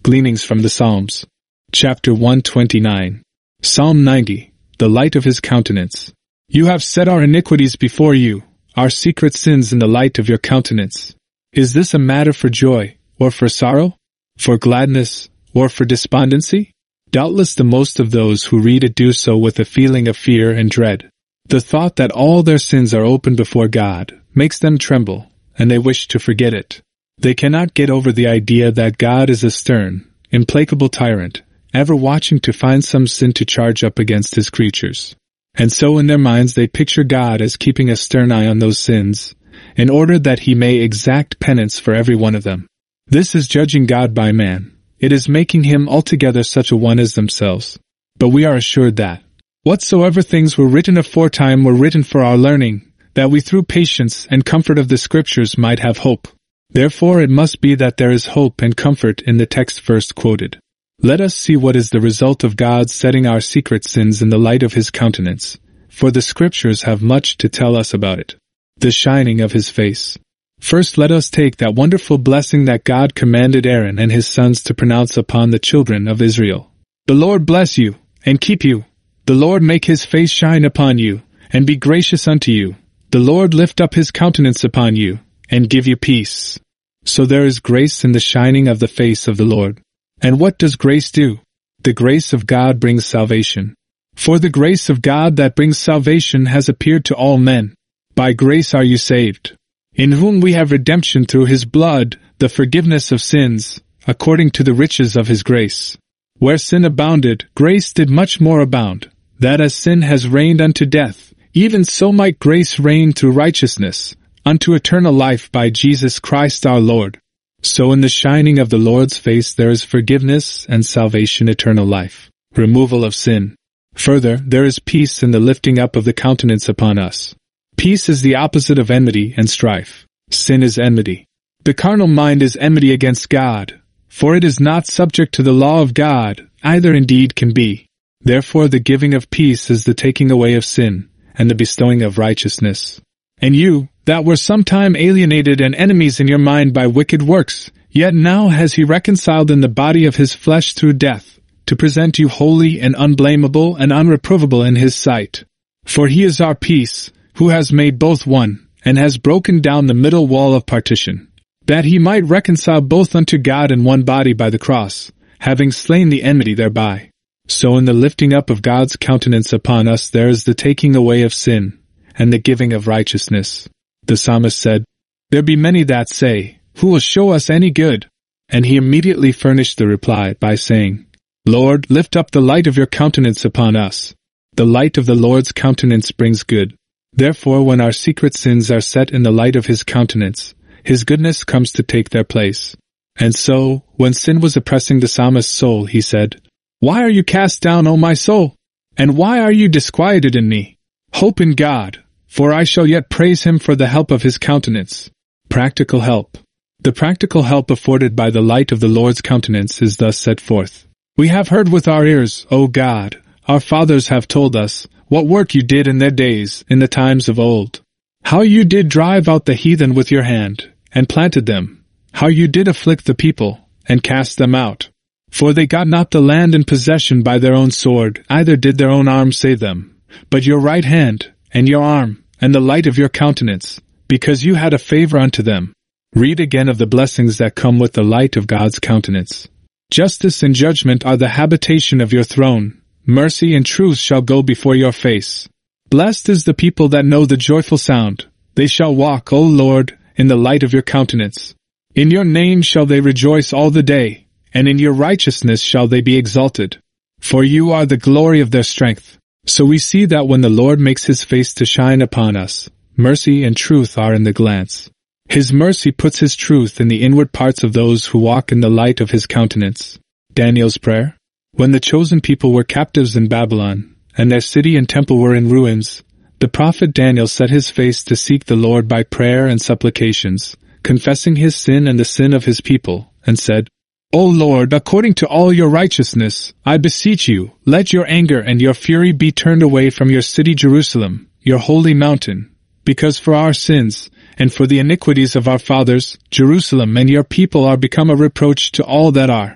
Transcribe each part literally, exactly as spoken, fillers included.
Gleanings from the Psalms. Chapter one twenty-nine. Psalm ninety. The light of his countenance. You have set our iniquities before you, our secret sins in the light of your countenance. Is this a matter for joy, or for sorrow? For gladness, or for despondency? Doubtless the most of those who read it do so with a feeling of fear and dread. The thought that all their sins are open before God makes them tremble, and they wish to forget it. They cannot get over the idea that God is a stern, implacable tyrant, ever watching to find some sin to charge up against his creatures. And so in their minds they picture God as keeping a stern eye on those sins, in order that he may exact penance for every one of them. This is judging God by man. It is making him altogether such a one as themselves. But we are assured that whatsoever things were written aforetime were written for our learning, that we through patience and comfort of the Scriptures might have hope. Therefore it must be that there is hope and comfort in the text first quoted. Let us see what is the result of God setting our secret sins in the light of his countenance, for the Scriptures have much to tell us about it. The shining of his face. First let us take that wonderful blessing that God commanded Aaron and his sons to pronounce upon the children of Israel. The Lord bless you, and keep you. The Lord make his face shine upon you, and be gracious unto you. The Lord lift up his countenance upon you, and give you peace. So there is grace in the shining of the face of the Lord. And what does grace do? The grace of God brings salvation. For the grace of God that brings salvation has appeared to all men. By grace are you saved, in whom we have redemption through his blood, the forgiveness of sins, according to the riches of his grace. Where sin abounded, grace did much more abound, that as sin has reigned unto death, even so might grace reign through righteousness, unto eternal life by Jesus Christ our Lord. So in the shining of the Lord's face there is forgiveness and salvation, eternal life, removal of sin. Further, there is peace in the lifting up of the countenance upon us. Peace is the opposite of enmity and strife. Sin is enmity. The carnal mind is enmity against God, for it is not subject to the law of God, either indeed can be. Therefore the giving of peace is the taking away of sin, and the bestowing of righteousness. And you, that were sometime alienated and enemies in your mind by wicked works, yet now has he reconciled in the body of his flesh through death, to present you holy and unblameable and unreprovable in his sight. For he is our peace, who has made both one, and has broken down the middle wall of partition, that he might reconcile both unto God in one body by the cross, having slain the enmity thereby. So in the lifting up of God's countenance upon us there is the taking away of sin, and the giving of righteousness. The psalmist said, There be many that say, Who will show us any good? And he immediately furnished the reply by saying, Lord, lift up the light of your countenance upon us. The light of the Lord's countenance brings good. Therefore when our secret sins are set in the light of his countenance, his goodness comes to take their place. And so, when sin was oppressing the psalmist's soul, he said, Why are you cast down, O my soul? And why are you disquieted in me? Hope in God, for I shall yet praise him for the help of his countenance. Practical help. The practical help afforded by the light of the Lord's countenance is thus set forth. We have heard with our ears, O God, our fathers have told us, what work you did in their days, in the times of old. How you did drive out the heathen with your hand, and planted them. How you did afflict the people, and cast them out. For they got not the land in possession by their own sword, either did their own arm save them, but your right hand, and your arm, and the light of your countenance, because you had a favor unto them. Read again of the blessings that come with the light of God's countenance. Justice and judgment are the habitation of your throne. Mercy and truth shall go before your face. Blessed is the people that know the joyful sound. They shall walk, O Lord, in the light of your countenance. In your name shall they rejoice all the day, and in your righteousness shall they be exalted. For you are the glory of their strength. So we see that when the Lord makes his face to shine upon us, mercy and truth are in the glance. His mercy puts his truth in the inward parts of those who walk in the light of his countenance. Daniel's prayer. When the chosen people were captives in Babylon, and their city and temple were in ruins, the prophet Daniel set his face to seek the Lord by prayer and supplications, confessing his sin and the sin of his people, and said, O Lord, according to all your righteousness, I beseech you, let your anger and your fury be turned away from your city Jerusalem, your holy mountain, because for our sins, and for the iniquities of our fathers, Jerusalem and your people are become a reproach to all that are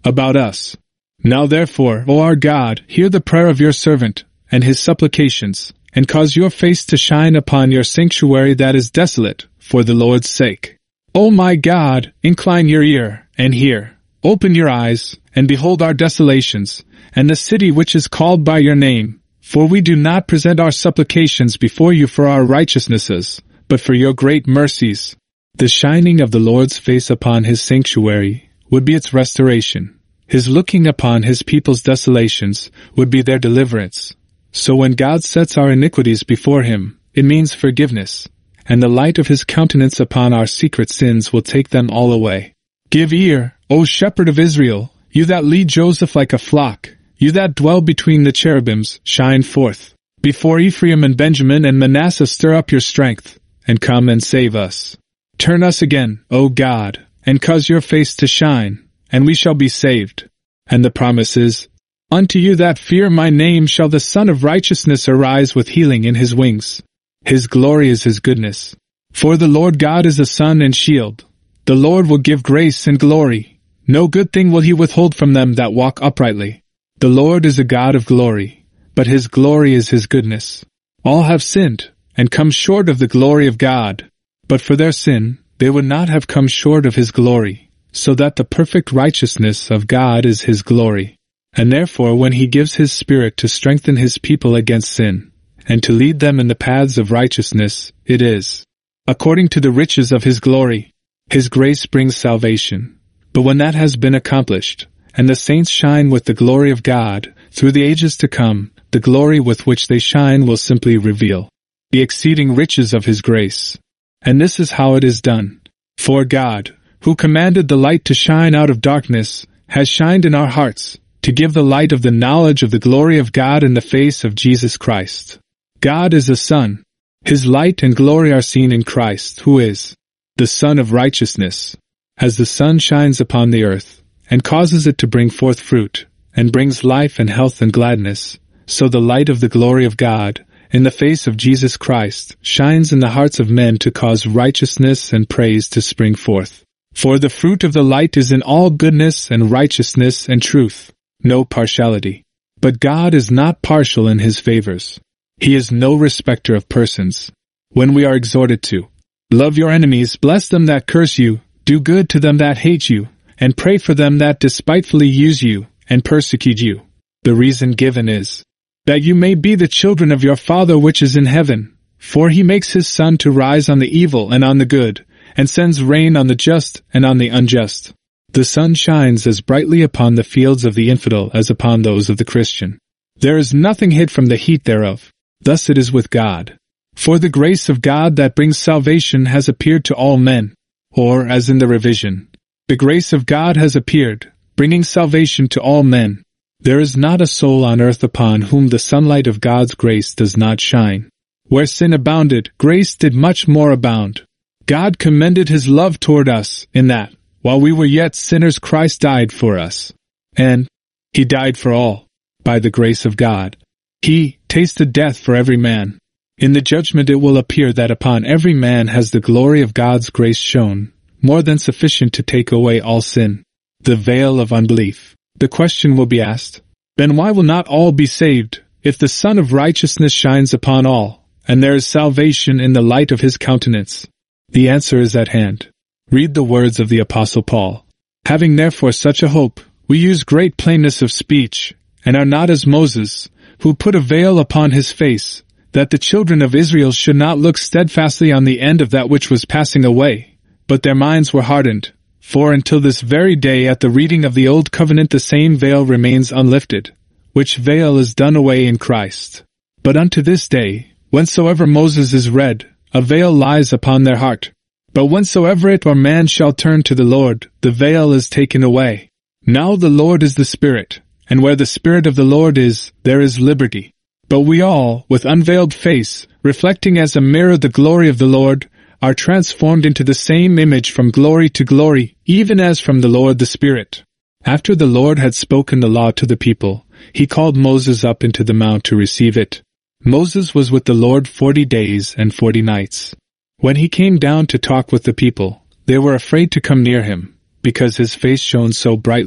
about us. Now therefore, O our God, hear the prayer of your servant, and his supplications, and cause your face to shine upon your sanctuary that is desolate, for the Lord's sake. O my God, incline your ear, and hear. Open your eyes, and behold our desolations, and the city which is called by your name. For we do not present our supplications before you for our righteousnesses, but for your great mercies. The shining of the Lord's face upon his sanctuary would be its restoration. His looking upon his people's desolations would be their deliverance. So when God sets our iniquities before him, it means forgiveness, and the light of his countenance upon our secret sins will take them all away. Give ear, O shepherd of Israel, you that lead Joseph like a flock, you that dwell between the cherubims, shine forth. Before Ephraim and Benjamin and Manasseh stir up your strength, and come and save us. Turn us again, O God, and cause your face to shine, and we shall be saved. And the promise is, unto you that fear my name shall the Son of Righteousness arise with healing in his wings. His glory is his goodness. For the Lord God is a sun and shield. The Lord will give grace and glory. No good thing will he withhold from them that walk uprightly. The Lord is a God of glory, but his glory is his goodness. All have sinned, and come short of the glory of God. But for their sin, they would not have come short of his glory, so that the perfect righteousness of God is his glory. And therefore when he gives his Spirit to strengthen his people against sin, and to lead them in the paths of righteousness, it is according to the riches of his glory. His grace brings salvation. But when that has been accomplished, and the saints shine with the glory of God, through the ages to come, the glory with which they shine will simply reveal the exceeding riches of his grace. And this is how it is done. For God, who commanded the light to shine out of darkness, has shined in our hearts, to give the light of the knowledge of the glory of God in the face of Jesus Christ. God is a sun. His light and glory are seen in Christ, who is the Son of Righteousness. As the sun shines upon the earth, and causes it to bring forth fruit, and brings life and health and gladness, so the light of the glory of God, in the face of Jesus Christ, shines in the hearts of men to cause righteousness and praise to spring forth. For the fruit of the light is in all goodness and righteousness and truth, no partiality. But God is not partial in his favors. He is no respecter of persons. When we are exhorted to love your enemies, bless them that curse you, do good to them that hate you, and pray for them that despitefully use you and persecute you, the reason given is that you may be the children of your Father which is in heaven. For he makes his sun to rise on the evil and on the good, and sends rain on the just and on the unjust. The sun shines as brightly upon the fields of the infidel as upon those of the Christian. There is nothing hid from the heat thereof. Thus it is with God. For the grace of God that brings salvation has appeared to all men. Or, as in the revision, the grace of God has appeared, bringing salvation to all men. There is not a soul on earth upon whom the sunlight of God's grace does not shine. Where sin abounded, grace did much more abound. God commended his love toward us, in that, while we were yet sinners, Christ died for us. And he died for all, by the grace of God. He tasted death for every man. In the judgment it will appear that upon every man has the glory of God's grace shone, more than sufficient to take away all sin. The veil of unbelief. The question will be asked, then why will not all be saved, if the Son of Righteousness shines upon all, and there is salvation in the light of his countenance? The answer is at hand. Read the words of the Apostle Paul. Having therefore such a hope, we use great plainness of speech, and are not as Moses, who put a veil upon his face, that the children of Israel should not look steadfastly on the end of that which was passing away, but their minds were hardened. For until this very day at the reading of the Old Covenant the same veil remains unlifted, which veil is done away in Christ. But unto this day, whensoever Moses is read, a veil lies upon their heart. But whensoever it or man shall turn to the Lord, the veil is taken away. Now the Lord is the Spirit, and where the Spirit of the Lord is, there is liberty. But we all, with unveiled face, reflecting as a mirror the glory of the Lord, are transformed into the same image from glory to glory, even as from the Lord the Spirit. After the Lord had spoken the law to the people, he called Moses up into the mount to receive it. Moses was with the Lord forty days and forty nights. When he came down to talk with the people, they were afraid to come near him, because his face shone so brightly,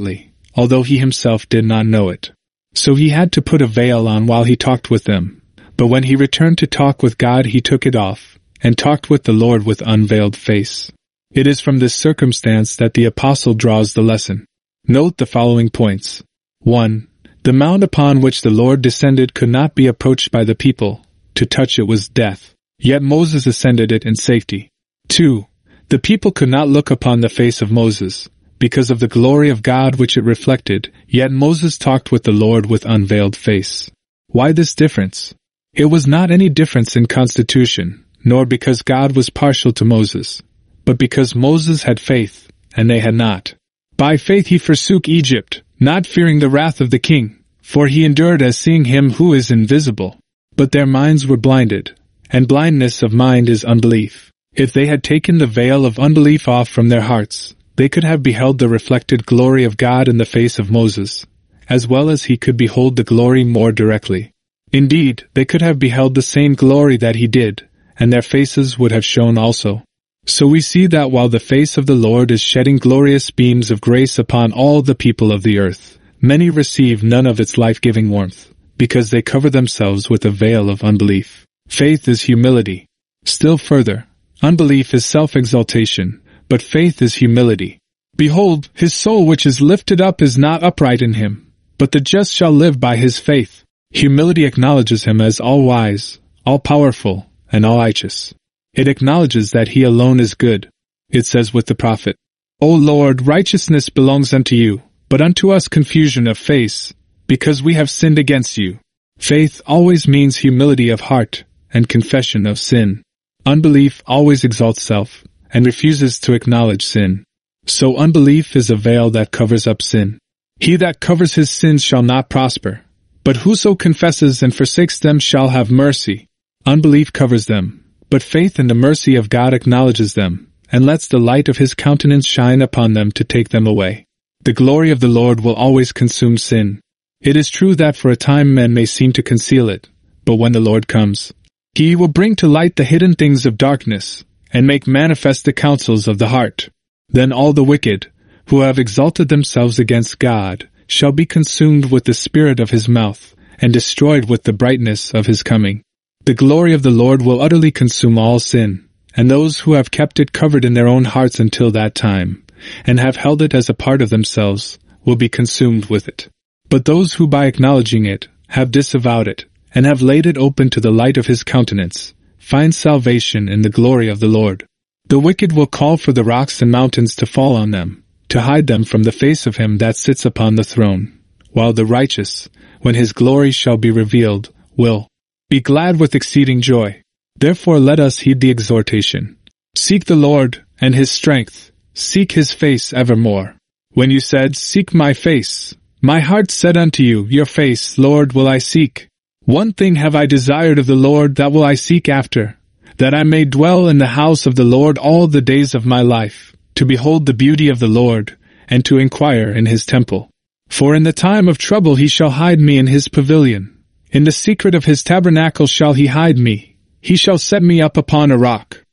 although he himself did not know it. So he had to put a veil on while he talked with them, but when he returned to talk with God he took it off, and talked with the Lord with unveiled face. It is from this circumstance that the apostle draws the lesson. Note the following points. one. The mount upon which the Lord descended could not be approached by the people. To touch it was death. Yet Moses ascended it in safety. two. The people could not look upon the face of Moses, because of the glory of God which it reflected, yet Moses talked with the Lord with unveiled face. Why this difference? It was not any difference in constitution, nor because God was partial to Moses, but because Moses had faith, and they had not. By faith he forsook Egypt, not fearing the wrath of the king, for he endured as seeing him who is invisible. But their minds were blinded, and blindness of mind is unbelief. If they had taken the veil of unbelief off from their hearts, they could have beheld the reflected glory of God in the face of Moses, as well as he could behold the glory more directly. Indeed, they could have beheld the same glory that he did, and their faces would have shone also. So we see that while the face of the Lord is shedding glorious beams of grace upon all the people of the earth, many receive none of its life-giving warmth, because they cover themselves with a veil of unbelief. Faith is humility. Still further, unbelief is self-exaltation, but faith is humility. Behold, his soul which is lifted up is not upright in him, but the just shall live by his faith. Humility acknowledges him as all-wise, all-powerful, and all-righteous. It acknowledges that he alone is good. It says with the prophet, O Lord, righteousness belongs unto you, but unto us confusion of face, because we have sinned against you. Faith always means humility of heart, and confession of sin. Unbelief always exalts self, and refuses to acknowledge sin. So unbelief is a veil that covers up sin. He that covers his sins shall not prosper, but whoso confesses and forsakes them shall have mercy. Unbelief covers them, but faith in the mercy of God acknowledges them, and lets the light of his countenance shine upon them to take them away. The glory of the Lord will always consume sin. It is true that for a time men may seem to conceal it, but when the Lord comes, he will bring to light the hidden things of darkness, and make manifest the counsels of the heart. Then all the wicked, who have exalted themselves against God, shall be consumed with the spirit of his mouth, and destroyed with the brightness of his coming. The glory of the Lord will utterly consume all sin, and those who have kept it covered in their own hearts until that time, and have held it as a part of themselves, will be consumed with it. But those who by acknowledging it, have disavowed it, and have laid it open to the light of his countenance, find salvation in the glory of the Lord. The wicked will call for the rocks and mountains to fall on them, to hide them from the face of him that sits upon the throne, while the righteous, when his glory shall be revealed, will be glad with exceeding joy. Therefore let us heed the exhortation. Seek the Lord, and his strength, seek his face evermore. When you said, Seek my face, my heart said unto you, Your face, Lord, will I seek. One thing have I desired of the Lord, that will I seek after, that I may dwell in the house of the Lord all the days of my life, to behold the beauty of the Lord, and to inquire in his temple. For in the time of trouble he shall hide me in his pavilion. In the secret of his tabernacle shall he hide me. He shall set me up upon a rock.